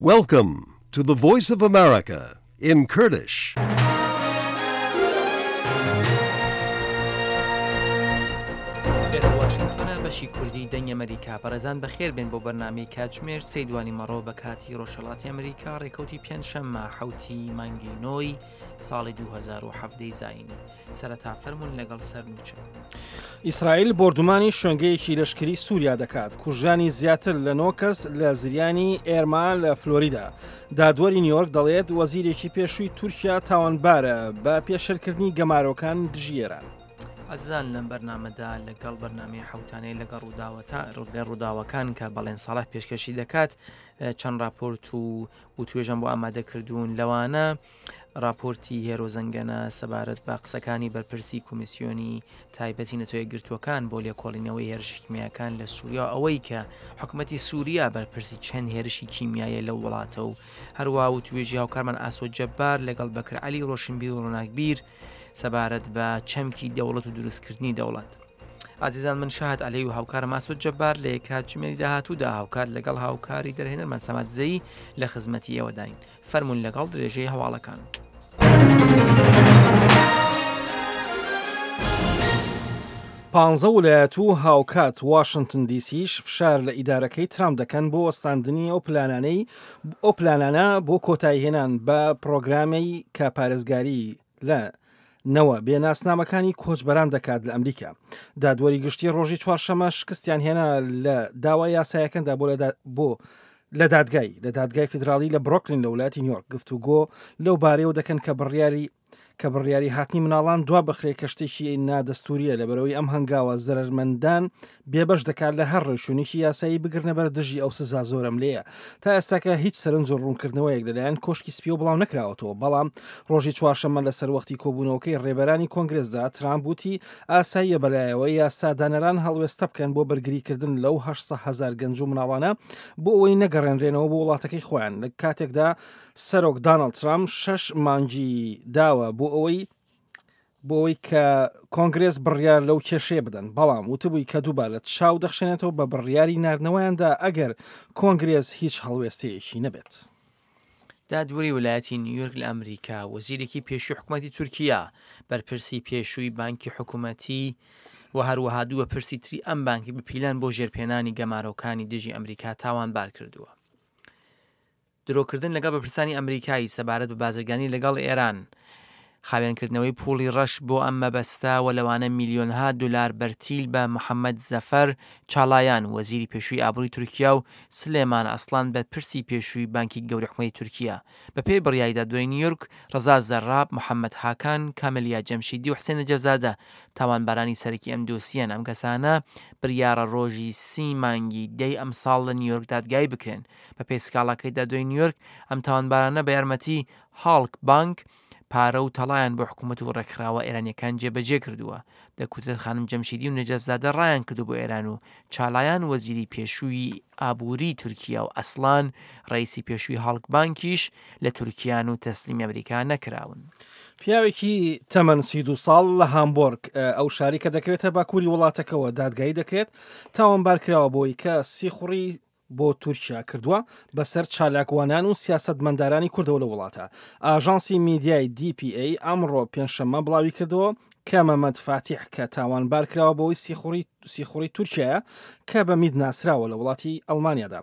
Welcome to the Voice of America in Kurdish. واشنگتن بەشی کوردی دەنگ ئەمریکا پەرەزان بەخێر بێن بۆ بەرنامەی کاتژمێر سەیدوانی مەڕۆ بە کاتی ڕۆژهەڵاتی ئەمریکا ڕێکەوتی پێنجشەممە حوتی مانگی نۆی ساڵی 2017 زاینی سەرەتا فەرمون لەگەڵ سەرنووچە. ئیسرائیل بردومانی شوێنگەیەکی لەشکری سووریا دەکات کوژانی زیاتر لە 9 کەس لە زریانی ئێرمان لە فلۆریدا. دادوەری نیویۆرک دەڵێت وەزیرێکی پێشووی تورکیا تاوانبارە بە پێشەرکردنی گەمارۆکان دژیێران. ئەزان لەم بەرنامەدا لەگەڵ بەرنامەی حوتانەی لەگەڵ ڕووداوەکان کە بەڵێن ساڵح پێشکەشی دەکات چەند راپۆرت و توێژەم بۆ ئامادەکردوون لەوانە راپۆرتی هێرۆزەنگەنە سەبارەت بە قسەکانی بەرپرسی کۆمیسیۆنی تایبەتی نەتۆیە گرتوەکان بۆ لێکۆڵینەوەی هێرشی کیمیاکان لە سووریا ئەوەی کە حکوومەتی سووریا بەرپرسی چەند هێرشی کیمیایە لەو وڵاتە و هەروە و توێژی هاوکارمان ئاسۆ جەبار لەگەڵ بەکر عەلی ڕۆشنبیر و ڕۆناکبیر سەبارەت بە چەمکی دەوڵەت و دروستکردنی دەوڵەت. ئازیزان من شاهد عەلی و هاوکارم ئاسۆ جەبار لە کاتژمێری داهاتوودا هاوکار لەگەڵ هاوکاری دەرهێنەرمان سەمات زەیی لە خزمەتی ئێوەداین. فەرمون لەگەڵ درێژەی هەواڵەکان. 15 ویلایەت و هاوکات واشنگتن دیسیش فشار لە ئیدارەکەی ترامپ دەکەن بۆ وەستاندنی ئەو پلانانە بۆ کۆتایهێنان بە پرۆگرامەی کە پارێزگاری لە نەوە بێناسنامەکانی کۆچبەران دەکات لە ئەمریکا. دادوەری گشتی ڕۆژی چوارشەمە شکستیان هێنا لە داوای یاسایەکەندا بۆ لە دادگای فیدراڵی لە بروکلین لە وڵاتی نیویۆرک گفتوگۆ لەو بارەیەوە دەکەن کە بڕیاری هاتنی مناڵان دوا بخرێ کە شتێکی نادەستوریە لەبەرەوەی ئەم هەنگاوە زەرمەندان بێبەش دەکات لە هەر ڕێشوونیی یاسایی بگرنە بەر دژی ئەو سزا زۆرم لێیە. تا ئێستاکە هیچ سەرنج و ڕوونکردنەوەیەک لەلایەن کۆشکی سپی و بڵاو نەکراوەتەوە، بەڵام ڕۆژی چوارشەممە لەسەر وەختی کۆبوونەوەکەی ڕێبەرانی کۆنگرێسدا ترامپ وتی ئاساییە بەلایەوە یاسادانەران هەڵوێستە بکەن بۆ بەرگریکردن لەو 800,000 گەنج و مناڵانە بۆ ئەوەی نەگەڕێنرێنەوە بۆ وڵاتەکەی خۆیان. لە کاتێکدا سەرۆک دانەڵد ترامپ 6 مانگی داوە بۆ ئەوەی کە کۆنگرێس بڕیار لەو کێشەیە بدەن، بەڵام وتبووی کە دووبار لە چاو دەخشێنێتەوە بە بڕیاری ناردنەوەیاندا ئەگەر کۆنگرێس هیچ هەڵوێستەیەکی نەبێت. دادوەری ویلایەتی نیویۆرک لە ئەمریکا وەزیرێکی پێشووی حکوومەتی تورکیا بەرپرسی پێشووی بانکی حکوومەتی و هەروەها دووە پرسی تری ئەم بانکی بپیلان بۆ ژێرپێنانی گەمارۆکانی دژی ئەمریکا تاوانبار کردووە. درۆکردن لەگەڵ بەرپرسانی ئەمریکایی سەبارەت بە بازرگانی لەگەڵ ئێران، خاوێنکردنەوەی پوڵی ڕەش بۆ ئەم مەبەستە و لەوانە میلیۆنها دلار بەرتیل بە محەممەد زەفەر چاڵایان وەزیری پێشووی ئابووری تورکیا و سلێمان ئەسڵان بەرپرسی پێشووی بانکی گەوری حکوومەتی تورکیا بە پێی بڕیاری دادوەری نیویۆرک ڕەزا زەراب، محەممەد هاکان، کامەلیا جەمشیدی و حسێن نەجەفزادە تاوانبارانی سەرەکی ئەم دۆسیەن. ئەم کەسانە بڕیارە ڕۆژی 30 مانگی دەی ئەم ساڵ لە نیویۆرک دادگای بکرێن. بە پێی سکاڵاکەی دادوەری نیویۆرک ئەم تاوانبارانە بە یارمەتی هاڵک بانک پارە و تەڵایان بۆ حکوومەت و ڕێکخراوە ئێرانیەکان جێبەجێ کردووە. دەکوتێت خانم جەمشیدی و نەجەفزادە ڕایان کردو بۆ ئێران و چاڵایان وەزیری پێشووی ئابووری تورکیا و ئەسڵان ڕئیسی پێشووی هاڵک بانکیش لە تورکیان و تەسلیمی ئەمریکا نەکراون. پیاوێکی تەمەن 32 ساڵ لە هامبۆرگ ئەو شاری کە دەکرێتە باکووری وڵاتەکەەوە دادگایی دەکرێت تاوانبار کراوە بۆی کە سیخوڕی بۆ تورکیا کردووە بەسەر چالاکوانان و سیاسەتمەندارانی کوردەوە لە وڵاتە. ئاژانسی میدیای DPA ئەمڕۆ پێنجشەممە بڵاوی کردەوە کە مەمەد فاتیح کە تاوانبار کراوە بەوەی سیخوڕی تورکیایە کە بە مید ناسراوە لە وڵاتی ئەڵمانیادا.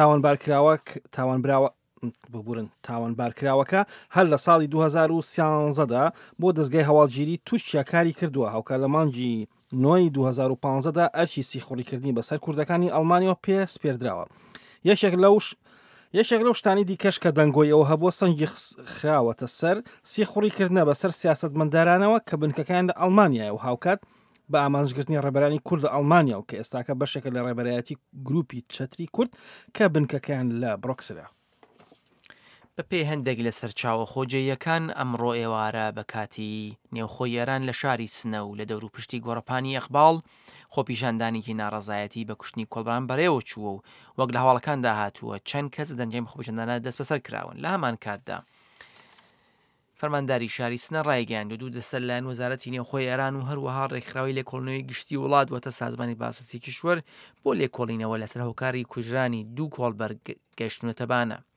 تاوانبارکراوەکە هەر لە ساڵی 2013دا بۆ دەستگای هەواڵگیری تورکیا کاری کردووە. هاوکار لە مانگی نۆی 2015دا ئەرکی سیخوڕیکردنی بەسەر کوردەکانی ئەڵمانیەوە پێسپێردراوە. یەکێک لەو شتانی دیکەش کە دەنگۆیەوە هەبووە سەنگی خراوەتە سەر سیخوڕیکردنە بەسەر سیاسەتمەندارانەوە کە بنکەکان لە ئەڵمانیایە و هاوکات بە ئامانجگرتنی ڕێبەرانی کورد ئەڵمانیا و کە ئێستاکە بەشێکە لە ڕێبەرایەتی گروپی چەتری کورد کە بنکەکان لە بڕۆکسلە. بە پێی هەندێک لە سەرچاوە خۆجێیەکان ئەمڕۆ ئێوارە بە کاتی نێوخۆی ئێران لە شاری سنە و لە دەور و پشتی گۆڕەپانی ئەخباڵ خۆپیشاندانێکی ناڕەزایەتی بە کوشتنی کۆڵبەران بەڕێوە چووە و وەک لە هەواڵەکاندا هاتووە چەند کەس دەنجەی خۆپیشاندانە دەست بەسەر کراون. لە هەمان کاتدا فەرمانداری شاری سنە ڕایگەیاند و دوو دەستە لەلایەن وەزارەتی نێوخۆی ئێران و هەروەها ڕێکخراوی لێکۆڵینەوەی گشتی وڵات وەتە سازمانی باسەسی کیشوەر بۆ لێکۆڵینەوە لەسەر هۆکاری کوژرانی دوو کۆڵبەر گەشتنوتەبانە.